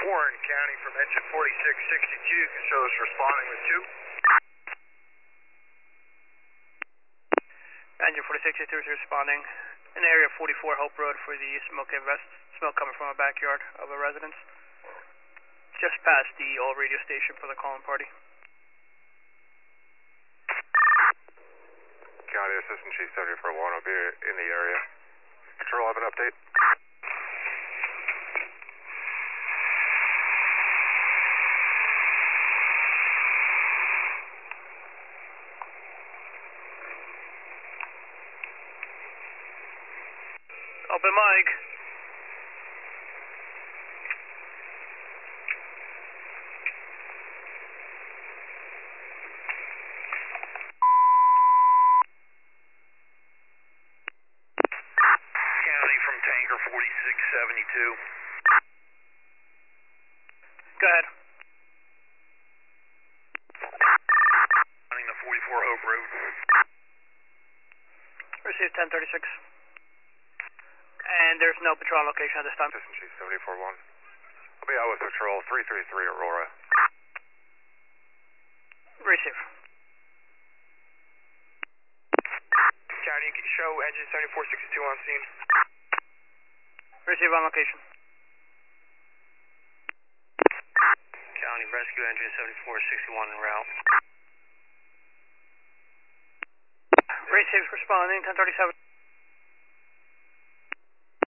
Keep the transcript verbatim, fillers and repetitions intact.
Warren County from engine forty-six sixty-two, can show us responding with two. Engine forty-six sixty-two is responding in the area of forty-four Hope Road for the smoke invest, smoke coming from a backyard of a residence. Just past the old radio station for the calling party. County Assistant Chief seventy-four one will be in the area. Control, have an update. Open mic. County from Tanker forty-six seventy-two. Go ahead. Running the forty-four Hope Road. Receive ten thirty-six. And there's no patrol location at this time. Assistant Chief seventy-four one. I'll be out with patrol three three three Aurora. Receive. County, can you show engine seventy-four sixty-two on scene? Receive on location. County, rescue engine seventy-four sixty-one en route. Receive responding ten thirty-seven.